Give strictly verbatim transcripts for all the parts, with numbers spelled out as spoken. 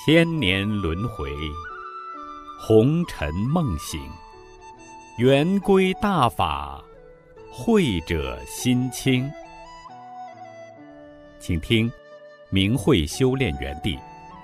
千年轮回，红尘梦醒，圆规大法，慧者心清。请听明慧修炼园地。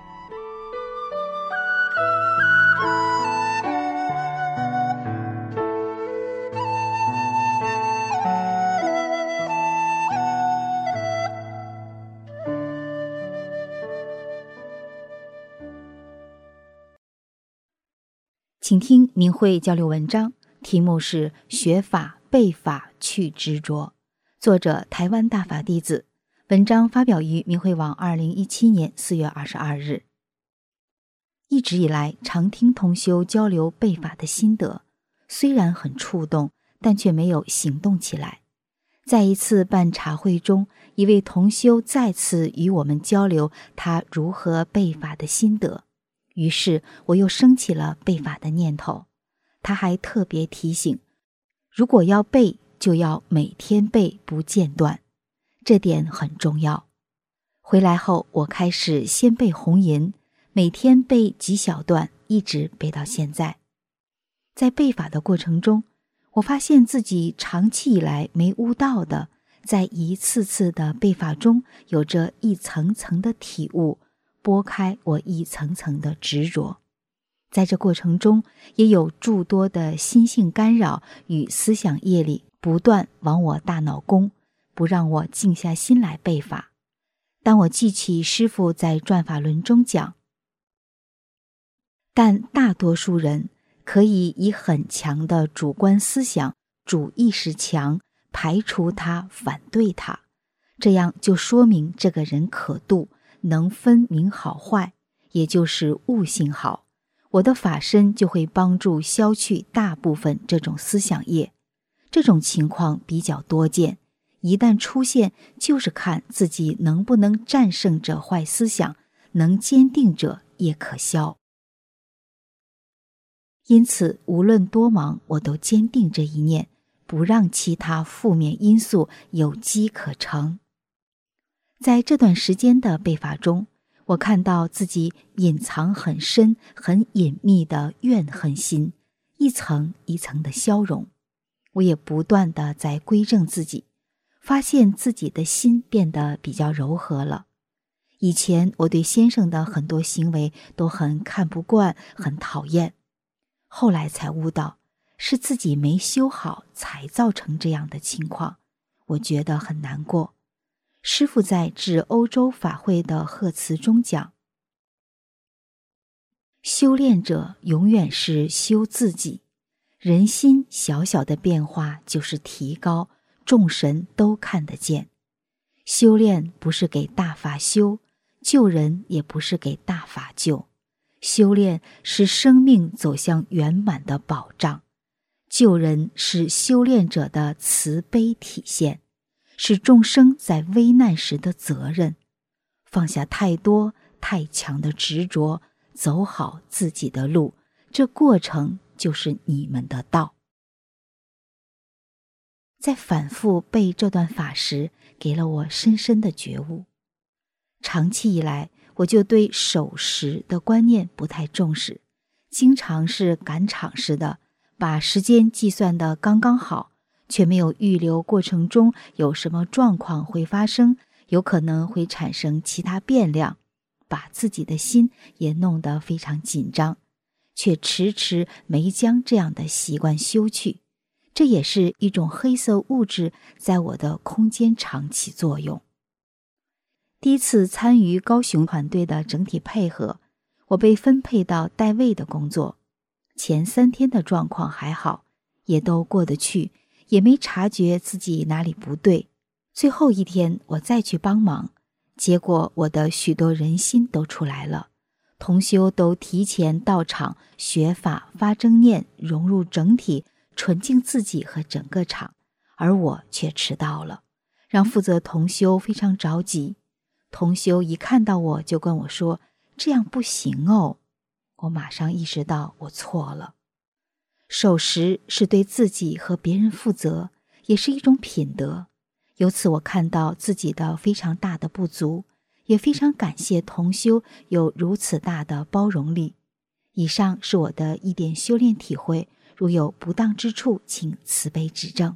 请听明慧交流文章，题目是学法背法去执着，作者台湾大法弟子，文章发表于明慧网二零一七年四月二十二日。一直以来常听同修交流背法的心得，虽然很触动，但却没有行动起来。在一次办茶会中，一位同修再次与我们交流他如何背法的心得，于是我又升起了背法的念头。他还特别提醒，如果要背，就要每天背不间断，这点很重要。回来后，我开始先背红银，每天背几小段，一直背到现在。在背法的过程中，我发现自己长期以来没悟到的，在一次次的背法中有着一层层的体悟，拨开我一层层的执着。在这过程中，也有诸多的心性干扰与思想业力不断往我大脑攻，不让我静下心来背法。当我记起师父在转法轮中讲，但大多数人可以以很强的主观思想、主意识强，排除他、反对他，这样就说明这个人可度，能分明好坏，也就是悟性好。我的法身就会帮助消去大部分这种思想业。这种情况比较多见，一旦出现，就是看自己能不能战胜这坏思想，能坚定者也可消。因此无论多忙，我都坚定这一念，不让其他负面因素有机可乘。在这段时间的背法中，我看到自己隐藏很深、很隐秘的怨恨心，一层一层的消融。我也不断地在归正自己，发现自己的心变得比较柔和了。以前我对先生的很多行为都很看不惯，很讨厌，后来才悟到，是自己没修好才造成这样的情况，我觉得很难过。师父在致欧洲法会的贺词中讲，修炼者永远是修自己，人心小小的变化就是提高，众神都看得见。修炼不是给大法修，救人也不是给大法救，修炼是生命走向圆满的保障，救人是修炼者的慈悲体现，是众生在危难时的责任。放下太多太强的执着，走好自己的路，这过程就是你们的道。在反复背这段法时，给了我深深的觉悟。长期以来，我就对守时的观念不太重视，经常是赶场似的，把时间计算得刚刚好，却没有预留过程中有什么状况会发生，有可能会产生其他变量，把自己的心也弄得非常紧张，却迟迟没将这样的习惯修去。这也是一种黑色物质在我的空间场起作用。第一次参与高雄团队的整体配合，我被分配到带位的工作。前三天的状况还好，也都过得去，也没察觉自己哪里不对。最后一天我再去帮忙，结果我的许多人心都出来了，同修都提前到场学法发正念，融入整体，纯净自己和整个场，而我却迟到了，让负责同修非常着急。同修一看到我就跟我说，这样不行哦。我马上意识到我错了。守时是对自己和别人负责，也是一种品德。由此我看到自己的非常大的不足， 也非常感谢同修有如此大的包容力。以上是我的一点修炼体会，如有不当之处，请慈悲指正。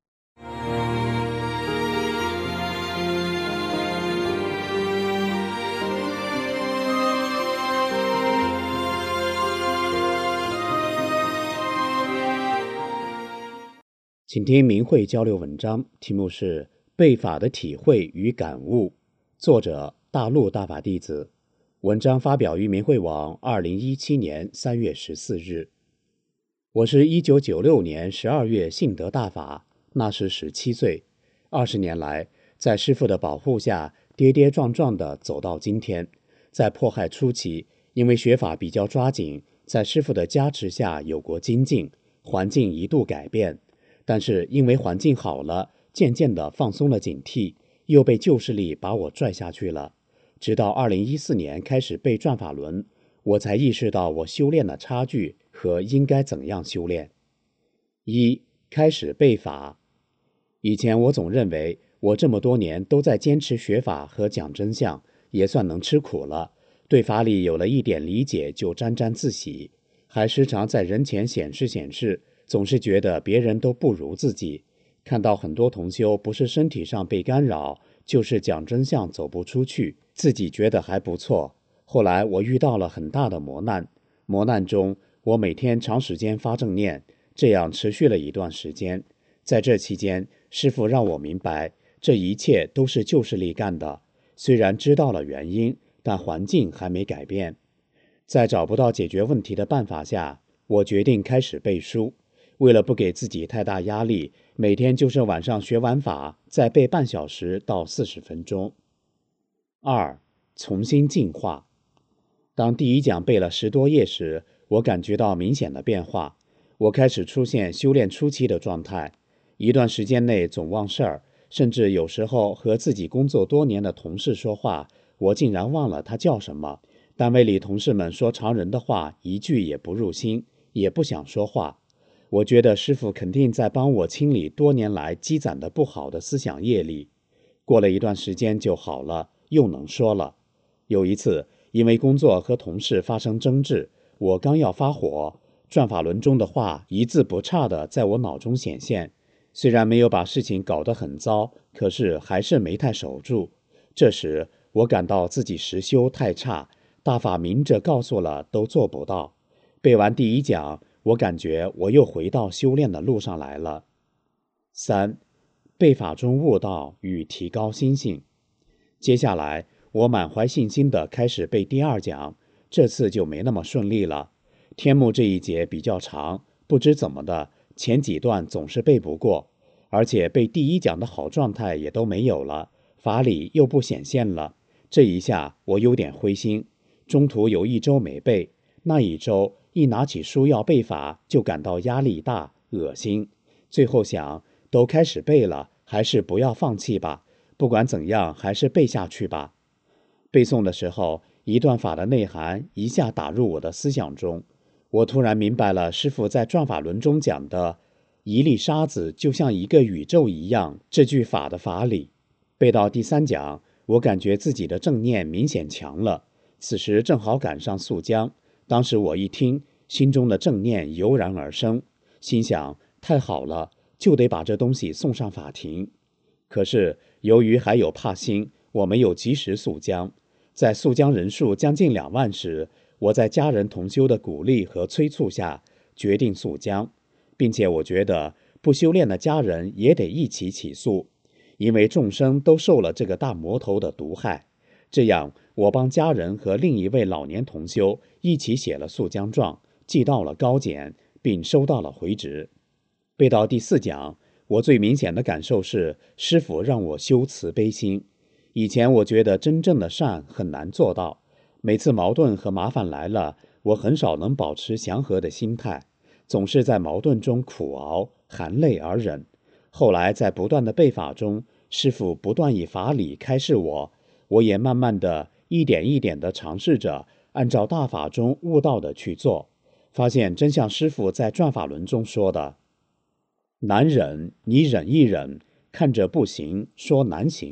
请听明慧交流文章，题目是《背法的体会与感悟》，作者大陆大法弟子。文章发表于明慧网二零一七年三月十四日。我是一九九六年十二月信得大法，那时十七岁。二十年来，在师父的保护下，跌跌撞撞地走到今天。在迫害初期，因为学法比较抓紧，在师父的加持下有过精进，环境一度改变。但是因为环境好了，渐渐地放松了警惕，又被旧势力把我拽下去了。直到二零一四年开始背转法轮，我才意识到我修炼的差距和应该怎样修炼。一、开始背法。以前我总认为我这么多年都在坚持学法和讲真相，也算能吃苦了，对法理有了一点理解就沾沾自喜，还时常在人前显示显示，总是觉得别人都不如自己。看到很多同修不是身体上被干扰，就是讲真相走不出去，自己觉得还不错。后来我遇到了很大的磨难，磨难中我每天长时间发正念，这样持续了一段时间。在这期间，师父让我明白，这一切都是旧势力干的。虽然知道了原因，但环境还没改变。在找不到解决问题的办法下，我决定开始背书。为了不给自己太大压力，每天就是晚上学完法，再背半小时到四十分钟。二、重新进化。当第一讲背了十多页时，我感觉到明显的变化。我开始出现修炼初期的状态，一段时间内总忘事儿，甚至有时候和自己工作多年的同事说话，我竟然忘了他叫什么。单位里同事们说常人的话，一句也不入心，也不想说话。我觉得师父肯定在帮我清理多年来积攒的不好的思想业力。过了一段时间就好了，又能说了。有一次，因为工作和同事发生争执，我刚要发火，转法轮中的话一字不差地在我脑中显现。虽然没有把事情搞得很糟，可是还是没太守住。这时我感到自己实修太差，大法明着告诉了都做不到。背完第一讲，我感觉我又回到修炼的路上来了。三、背法中悟道与提高心性。接下来我满怀信心地开始背第二讲，这次就没那么顺利了。天目这一节比较长，不知怎么的，前几段总是背不过，而且背第一讲的好状态也都没有了，法理又不显现了。这一下我有点灰心，中途有一周没背，那一周一拿起书要背法，就感到压力大、恶心。最后想，都开始背了，还是不要放弃吧，不管怎样，还是背下去吧。背诵的时候，一段法的内涵一下打入我的思想中，我突然明白了师父在转法轮中讲的“一粒沙子就像一个宇宙一样”这句法的法理。背到第三讲，我感觉自己的正念明显强了，此时正好赶上肃江。当时我一听，心中的正念油然而生，心想太好了，就得把这东西送上法庭。可是由于还有怕心，我没有及时肃江。在肃江人数将近两万时，我在家人同修的鼓励和催促下，决定肃江，并且我觉得不修炼的家人也得一起起诉，因为众生都受了这个大魔头的毒害。这样我帮家人和另一位老年同修一起写了肃江状，寄到了高检，并收到了回执。背到第四讲，我最明显的感受是师父让我修慈悲心。以前我觉得真正的善很难做到，每次矛盾和麻烦来了，我很少能保持祥和的心态，总是在矛盾中苦熬，含泪而忍。后来在不断的背法中，师父不断以法理开示我，我也慢慢的一点一点地尝试着按照大法中悟道的去做，发现真像师父在转法轮中说的，难忍你忍一忍，看着不行说难行，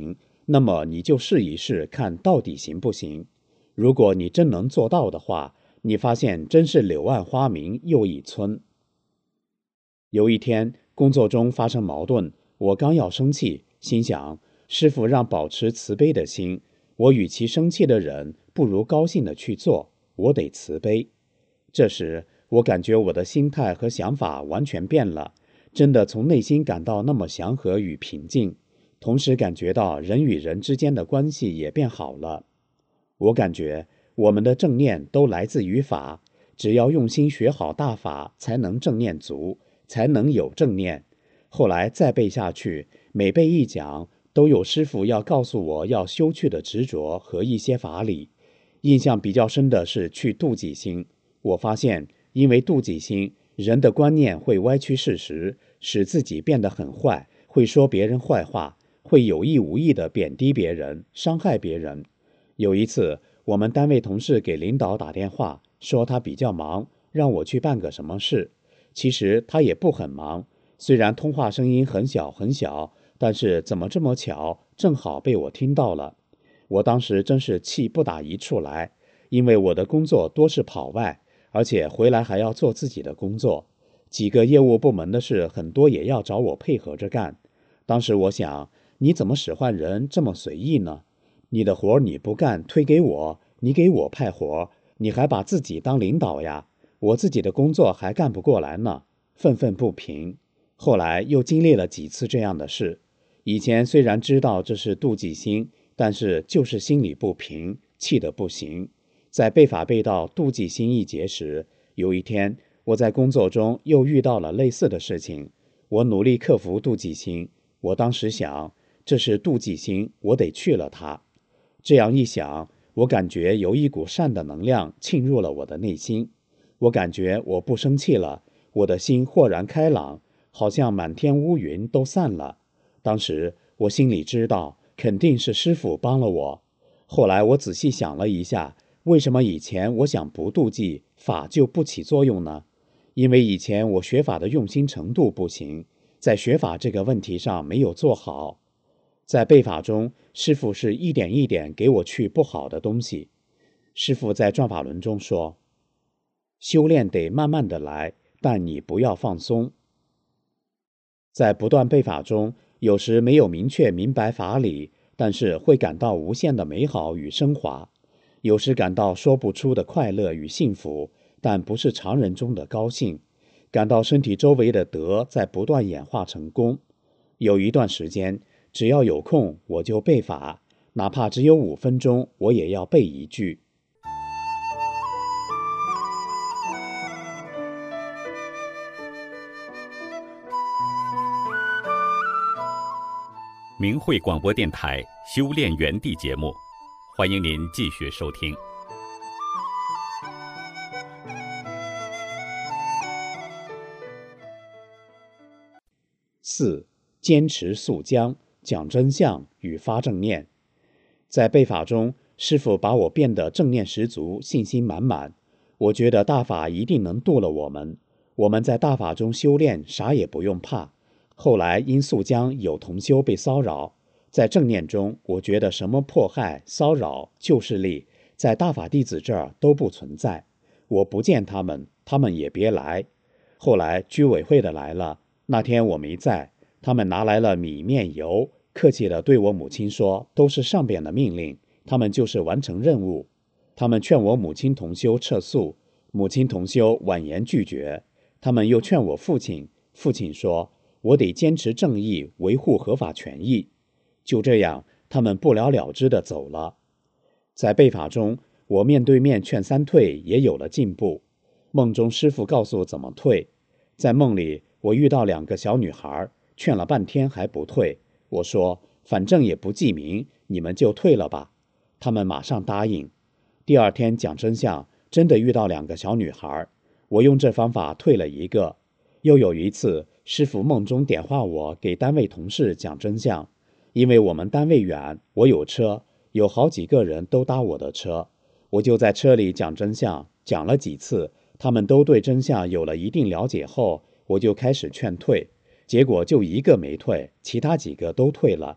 那么你就试一试，看到底行不行。如果你真能做到的话，你发现真是柳暗花明又一村。有一天，工作中发生矛盾，我刚要生气，心想，师父让保持慈悲的心，我与其生气的忍，不如高兴的去做，我得慈悲。这时，我感觉我的心态和想法完全变了，真的从内心感到那么祥和与平静，同时感觉到人与人之间的关系也变好了。我感觉我们的正念都来自于法，只要用心学好大法，才能正念足，才能有正念。后来再背下去，每背一讲，都有师父要告诉我要修去的执着和一些法理。印象比较深的是去妒忌心。我发现，因为妒忌心，人的观念会歪曲事实，使自己变得很坏，会说别人坏话，会有意无意地贬低别人，伤害别人。有一次，我们单位同事给领导打电话，说他比较忙，让我去办个什么事。其实他也不很忙，虽然通话声音很小很小，但是怎么这么巧，正好被我听到了。我当时真是气不打一处来，因为我的工作多是跑外，而且回来还要做自己的工作，几个业务部门的事很多也要找我配合着干。当时我想，你怎么使唤人这么随意呢？你的活你不干，推给我，你给我派活，你还把自己当领导呀？我自己的工作还干不过来呢，愤愤不平。后来又经历了几次这样的事，以前虽然知道这是妒忌心，但是就是心里不平，气得不行。在背法背到妒忌心一节时，有一天我在工作中又遇到了类似的事情，我努力克服妒忌心。我当时想，这是妒忌心，我得去了它。这样一想，我感觉有一股善的能量沁入了我的内心。我感觉我不生气了，我的心豁然开朗，好像满天乌云都散了。当时我心里知道，肯定是师父帮了我。后来我仔细想了一下，为什么以前我想不妒忌，法就不起作用呢？因为以前我学法的用心程度不行，在学法这个问题上没有做好。在背法中，师父是一点一点给我去不好的东西。师父在转法轮中说，修炼得慢慢的来，但你不要放松。在不断背法中，有时没有明确明白法理，但是会感到无限的美好与升华，有时感到说不出的快乐与幸福，但不是常人中的高兴，感到身体周围的德在不断演化成功。有一段时间，只要有空我就背法，哪怕只有五分钟，我也要背一句。 明慧广播电台修炼园地节目，欢迎您继续收听。 四、坚持肃将，讲真相与发正念。在背法中，师父把我变得正念十足，信心满满。我觉得大法一定能度了我们，我们在大法中修炼，啥也不用怕。后来因肃将有同修被骚扰，在正念中，我觉得什么迫害、骚扰、旧势力，在大法弟子这儿都不存在。我不见他们，他们也别来。后来居委会的来了，那天我没在，他们拿来了米面油，客气地对我母亲说，都是上边的命令，他们就是完成任务。他们劝我母亲同修撤诉，母亲同修婉言拒绝。他们又劝我父亲，父亲说，我得坚持正义，维护合法权益。就这样，他们不了了之地走了。在背法中，我面对面劝三退也有了进步。梦中师父告诉怎么退。在梦里，我遇到两个小女孩，劝了半天还不退。我说，反正也不记名，你们就退了吧。他们马上答应。第二天讲真相，真的遇到两个小女孩，我用这方法退了一个。又有一次，师父梦中点化我给单位同事讲真相，因为我们单位远，我有车，有好几个人都搭我的车，我就在车里讲真相，讲了几次，他们都对真相有了一定了解后，我就开始劝退，结果就一个没退，其他几个都退了。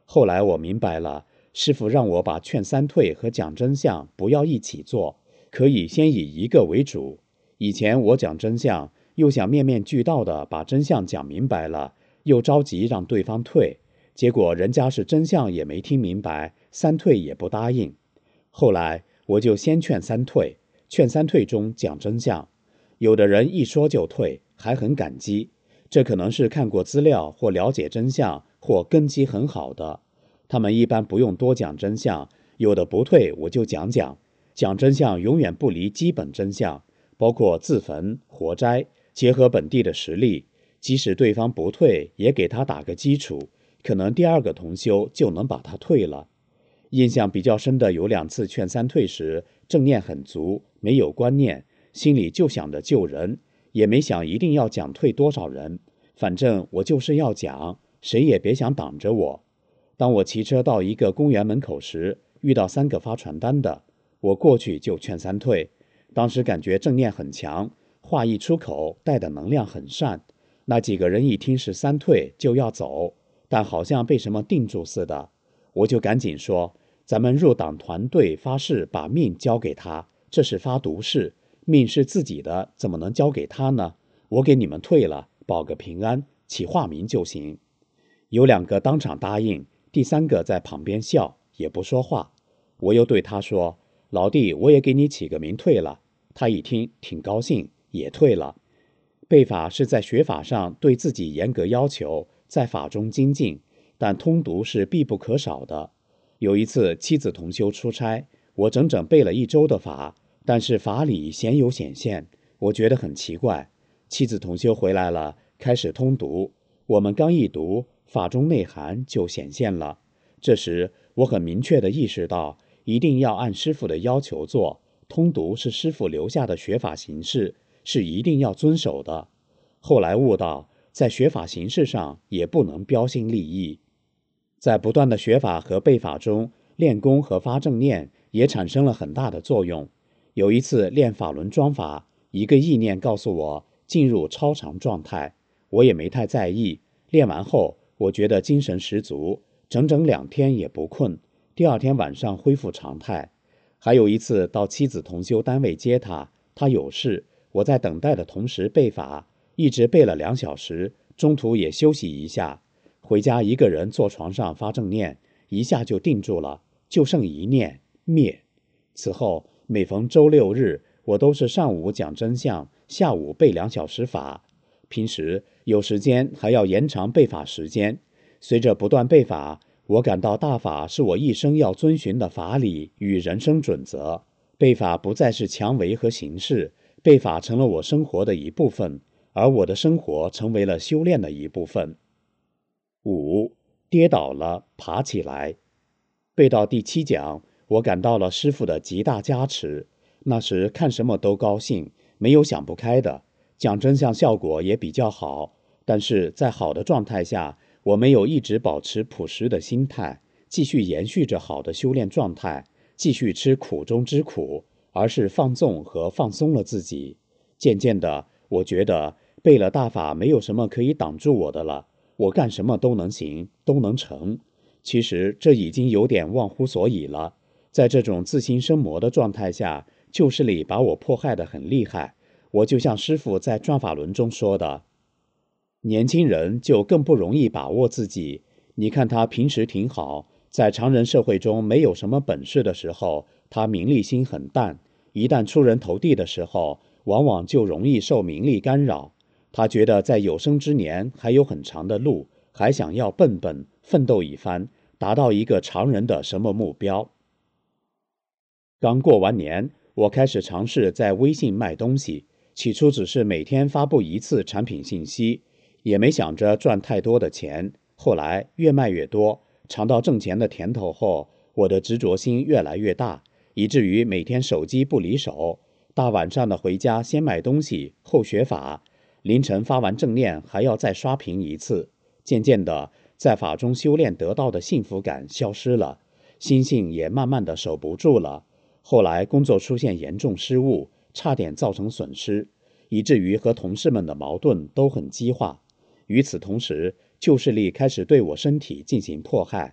后来我明白了，师父让我把劝三退和讲真相不要一起做，可以先以一个为主。以前我讲真相，又想面面俱到地把真相讲明白了，又着急让对方退，结果人家是真相也没听明白，三退也不答应。后来我就先劝三退，劝三退中讲真相。有的人一说就退，还很感激，这可能是看过资料或了解真相或根基很好的。他们一般不用多讲真相，有的不退我就讲讲。讲真相永远不离基本真相，包括自焚、活摘，结合本地的实例，即使对方不退，也给他打个基础，可能第二个同修就能把他退了。印象比较深的有两次劝三退时，正念很足，没有观念，心里就想着救人，也没想一定要讲退多少人，反正我就是要讲，谁也别想挡着我。当我骑车到一个公园门口时，遇到三个发传单的，我过去就劝三退。当时感觉正念很强，话一出口带的能量很善，那几个人一听是三退就要走，但好像被什么定住似的，我就赶紧说，咱们入党团队发誓把命交给他，这是发毒誓，命是自己的，怎么能交给他呢？我给你们退了，保个平安，起化名就行。有两个当场答应，第三个在旁边笑，也不说话。我又对他说，老弟，我也给你起个名退了。他一听挺高兴，也退了。背法是在学法上对自己严格要求，在法中精进，但通读是必不可少的。有一次妻子同修出差，我整整背了一周的法，但是法理鲜有显现，我觉得很奇怪。妻子同修回来了，开始通读，我们刚一读，法中内涵就显现了。这时我很明确地意识到，一定要按师父的要求做，通读是师父留下的学法形式，是一定要遵守的。后来悟到，在学法形式上也不能标新立异。在不断的学法和背法中，练功和发正念也产生了很大的作用。有一次练法轮桩法，一个意念告诉我进入超常状态，我也没太在意。练完后，我觉得精神十足，整整两天也不困，第二天晚上恢复常态。还有一次到妻子同修单位接她，她有事，我在等待的同时背法，一直背了两小时，中途也休息一下。回家一个人坐床上发正念，一下就定住了，就剩一念灭。此后每逢周六日，我都是上午讲真相，下午背两小时法，平时有时间还要延长背法时间。随着不断背法，我感到大法是我一生要遵循的法理与人生准则。背法不再是强为和形式，背法成了我生活的一部分，而我的生活成为了修炼的一部分。五，跌倒了，爬起来。背到第七讲，我感到了师父的极大加持。那时看什么都高兴，没有想不开的，讲真相效果也比较好。但是在好的状态下，我没有一直保持朴实的心态，继续延续着好的修炼状态，继续吃苦中之苦，而是放纵和放松了自己。渐渐的，我觉得背了大法没有什么可以挡住我的了，我干什么都能行，都能成。其实这已经有点忘乎所以了。在这种自心生魔的状态下，旧势力把我迫害得很厉害。我就像师父在转法轮中说的，年轻人就更不容易把握自己。你看他平时挺好，在常人社会中没有什么本事的时候，他名利心很淡，一旦出人头地的时候，往往就容易受名利干扰。他觉得在有生之年还有很长的路，还想要笨笨奋斗一番，达到一个常人的什么目标。刚过完年，我开始尝试在微信卖东西，起初只是每天发布一次产品信息，也没想着赚太多的钱。后来越卖越多，尝到挣钱的甜头后，我的执着心越来越大，以至于每天手机不离手，大晚上的回家先买东西后学法，凌晨发完正念还要再刷屏一次。渐渐的，在法中修炼得到的幸福感消失了，心性也慢慢的守不住了。后来工作出现严重失误，差点造成损失，以至于和同事们的矛盾都很激化。与此同时，旧势力开始对我身体进行迫害，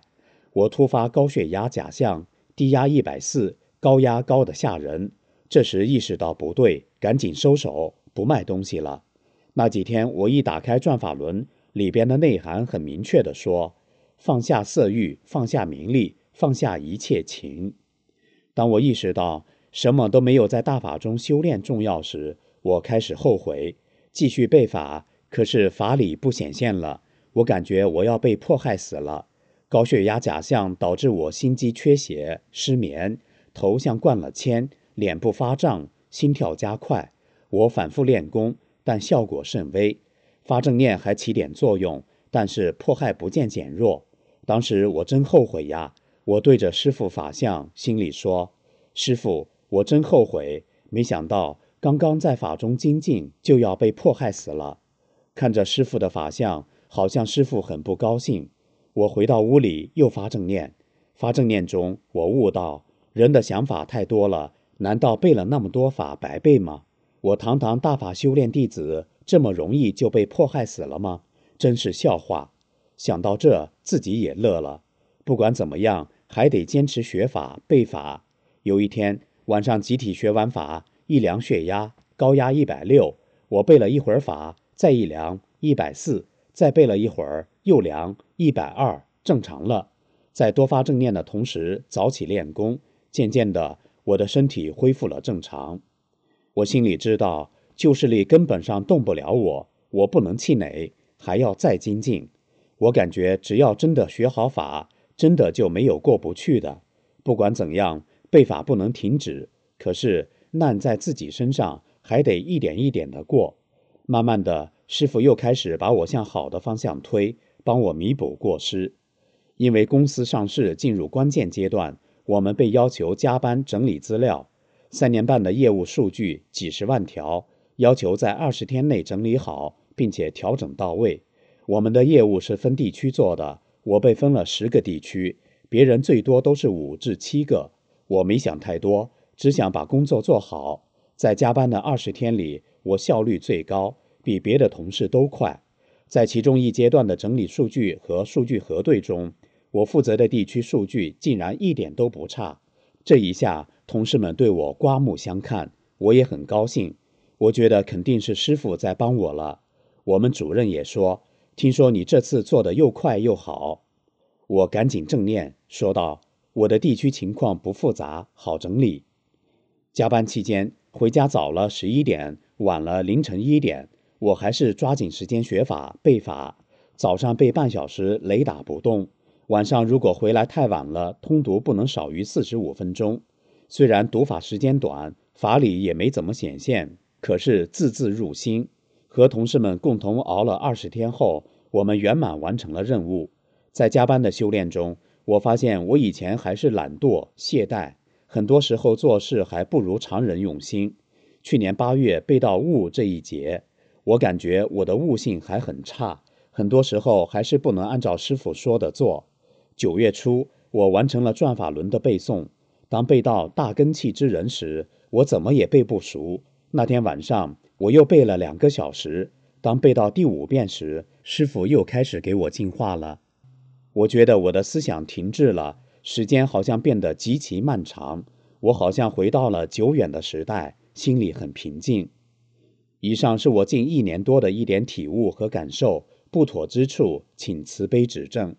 我突发高血压假象，低压一百四，高压高的吓人。这时意识到不对，赶紧收手，不卖东西了。那几天我一打开转法轮，里边的内涵很明确地说，放下色欲，放下名利，放下一切情。当我意识到什么都没有在大法中修炼重要时，我开始后悔，继续背法，可是法理不显现了，我感觉我要被迫害死了。高血压假象导致我心肌缺血、失眠，头像灌了铅，脸部发胀，心跳加快。我反复练功，但效果甚微。发正念还起点作用，但是迫害不见减弱。当时我真后悔呀！我对着师父法相，心里说：师父，我真后悔，没想到刚刚在法中精进，就要被迫害死了。看着师父的法相，好像师父很不高兴。我回到屋里又发正念，发正念中我悟到，人的想法太多了，难道背了那么多法白背吗？我堂堂大法修炼弟子，这么容易就被迫害死了吗？真是笑话。想到这，自己也乐了。不管怎么样，还得坚持学法背法。有一天晚上集体学完法，一量血压，高压一百六，我背了一会儿法，再一量一百四，再背了一会儿，又量一百二，正常了。在多发正念的同时，早起练功，渐渐的，我的身体恢复了正常。我心里知道，旧势力根本上动不了我，我不能气馁，还要再精进。我感觉只要真的学好法，真的就没有过不去的。不管怎样，背法不能停止，可是难在自己身上，还得一点一点的过。慢慢的，师父又开始把我向好的方向推，帮我弥补过失。因为公司上市进入关键阶段，我们被要求加班整理资料，三年半的业务数据几十万条，要求在二十天内整理好，并且调整到位。我们的业务是分地区做的，我被分了十个地区，别人最多都是五至七个。我没想太多，只想把工作做好。在加班的二十天里，我效率最高，比别的同事都快。在其中一阶段的整理数据和数据核对中，我负责的地区数据竟然一点都不差。这一下，同事们对我刮目相看，我也很高兴。我觉得肯定是师父在帮我了。我们主任也说，听说你这次做得又快又好。我赶紧正念，说道，我的地区情况不复杂，好整理。加班期间，回家早了十一点，晚了凌晨一点，我还是抓紧时间学法背法。早上背半小时，雷打不动。晚上如果回来太晚了，通读不能少于四十五分钟。虽然读法时间短，法理也没怎么显现，可是字字入心。和同事们共同熬了二十天后，我们圆满完成了任务。在加班的修炼中，我发现我以前还是懒惰懈怠，很多时候做事还不如常人用心。去年八月背到悟这一节，我感觉我的悟性还很差，很多时候还是不能按照师父说的做。九月初，我完成了转法轮的背诵。当背到大根器之人时，我怎么也背不熟。那天晚上，我又背了两个小时。当背到第五遍时，师父又开始给我净化了。我觉得我的思想停滞了，时间好像变得极其漫长。我好像回到了久远的时代，心里很平静。以上是我近一年多的一点体悟和感受，不妥之处，请慈悲指正。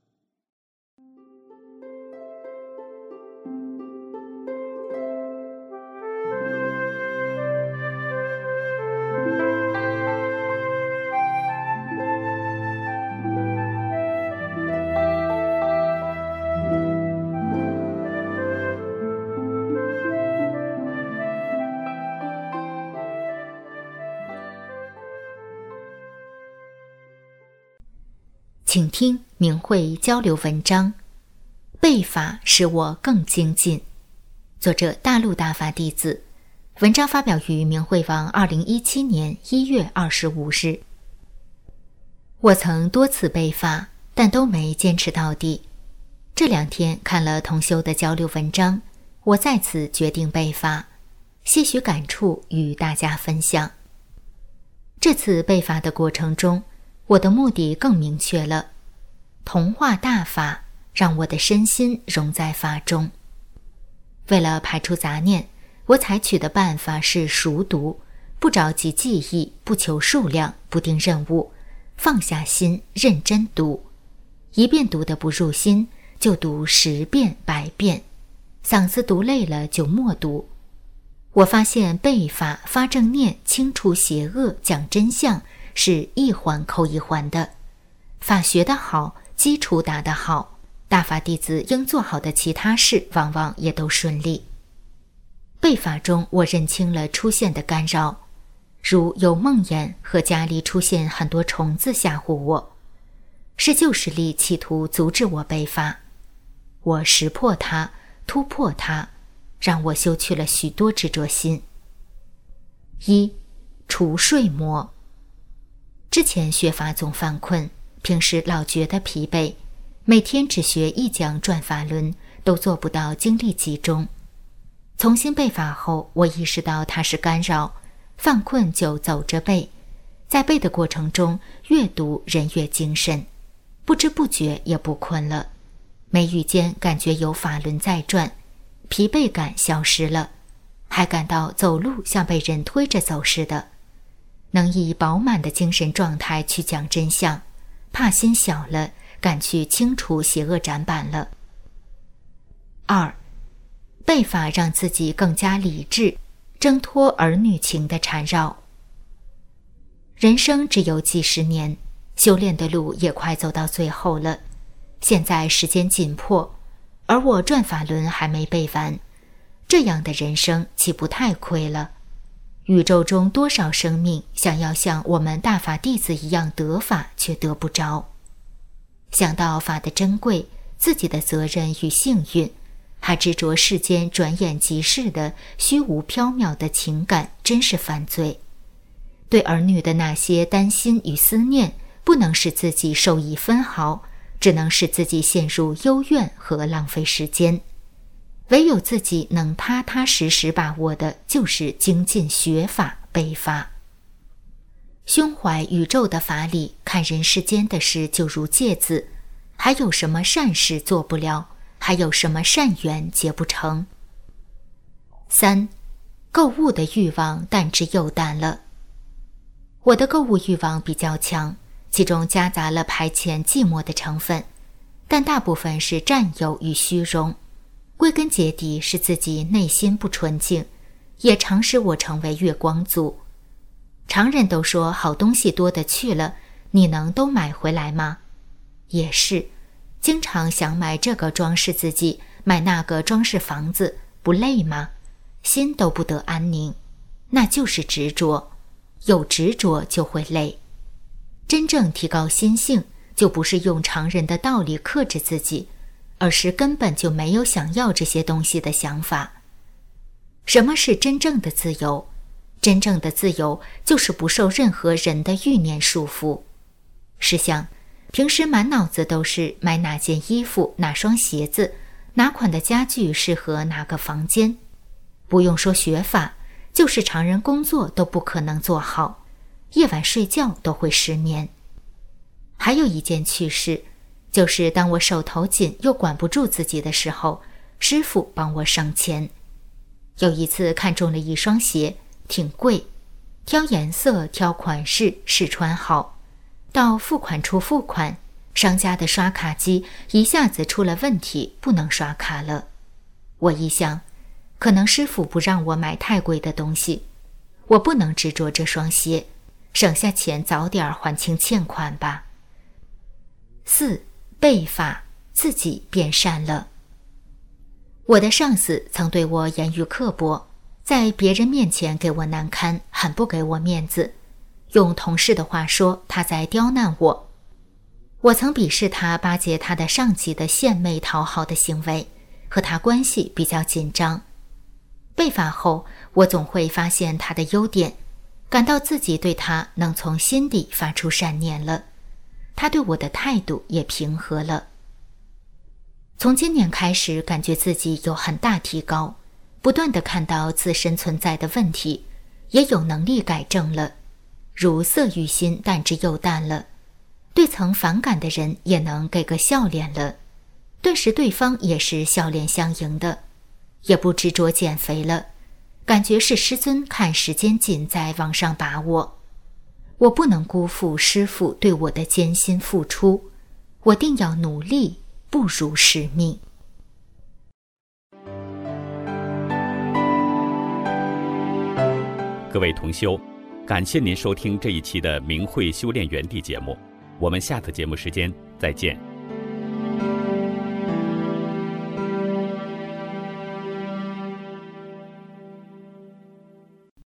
请听明慧交流文章，背法使我更精进。作者大陆大法弟子，文章发表于明慧网二零一七年一月二十五日。我曾多次背法，但都没坚持到底。这两天看了同修的交流文章，我再次决定背法，些许感触与大家分享。这次背法的过程中，我的目的更明确了，同化大法， 让我的身心融在法中。为了排除杂念，我采取的办法是熟读，不着急记忆，不求数量，不定任务，放下心，认真读。一遍读得不入心，就读十遍百遍，嗓子读累了就默读。我发现背法、发正念、清除邪恶、讲真相是一环扣一环的。法学得好，基础打得好，大法弟子应做好的其他事往往也都顺利。背法中我认清了出现的干扰，如有梦魇和家里出现很多虫子吓唬我，是旧势力企图阻止我背法。我识破它，突破它，让我修去了许多执着心。一、除睡魔。之前学法总犯困，平时老觉得疲惫，每天只学一讲转法轮，都做不到精力集中。重新背法后，我意识到它是干扰，犯困就走着背，在背的过程中越读人越精神，不知不觉也不困了。眉宇间感觉有法轮在转，疲惫感消失了，还感到走路像被人推着走似的，能以饱满的精神状态去讲真相，怕心小了，敢去清除邪恶斩板了。二、背法让自己更加理智，挣脱儿女情的缠绕。人生只有几十年，修炼的路也快走到最后了。现在时间紧迫，而我转法轮还没背完，这样的人生岂不太亏了？宇宙中多少生命想要像我们大法弟子一样得法，却得不着。想到法的珍贵，自己的责任与幸运，还执着世间转眼即逝的虚无缥缈的情感，真是犯罪。对儿女的那些担心与思念，不能使自己受益分毫，只能使自己陷入幽怨和浪费时间。唯有自己能踏踏实实把握的，就是精进学法背法。胸怀宇宙的法理，看人世间的事就如芥子，还有什么善事做不了？还有什么善缘结不成？三、购物的欲望淡之又淡了。我的购物欲望比较强，其中夹杂了排遣寂寞的成分，但大部分是占有与虚荣，归根结底是自己内心不纯净，也常使我成为月光族。常人都说好东西多得去了，你能都买回来吗？也是，经常想买这个装饰自己，买那个装饰房子，不累吗？心都不得安宁，那就是执着，有执着就会累。真正提高心性，就不是用常人的道理克制自己，而是根本就没有想要这些东西的想法。什么是真正的自由？真正的自由就是不受任何人的欲念束缚。试想，平时满脑子都是买哪件衣服、哪双鞋子、哪款的家具适合哪个房间，不用说学法，就是常人工作都不可能做好，夜晚睡觉都会失眠。还有一件趣事，就是当我手头紧又管不住自己的时候，师父帮我省钱。有一次看中了一双鞋，挺贵，挑颜色挑款式试穿好，到付款处付款，商家的刷卡机一下子出了问题，不能刷卡了。我一想，可能师父不让我买太贵的东西，我不能执着这双鞋，省下钱早点还清欠款吧。四、背法，自己变善了。我的上司曾对我言语刻薄，在别人面前给我难堪，很不给我面子，用同事的话说，他在刁难我。我曾鄙视他巴结他的上级的献媚讨好的行为，和他关系比较紧张。背法后，我总会发现他的优点，感到自己对他能从心底发出善念了，他对我的态度也平和了。从今年开始，感觉自己有很大提高，不断地看到自身存在的问题，也有能力改正了，如色欲心淡之又淡了，对曾反感的人也能给个笑脸了。 顿时对方也是笑脸相迎的，也不执着减肥了，感觉是师尊看时间紧在往上把我。我不能辜负师父对我的艰辛付出，我定要努力，不辱使命。 各位同修，感谢您收听这一期的明慧修炼园地节目，我们下次节目时间再见。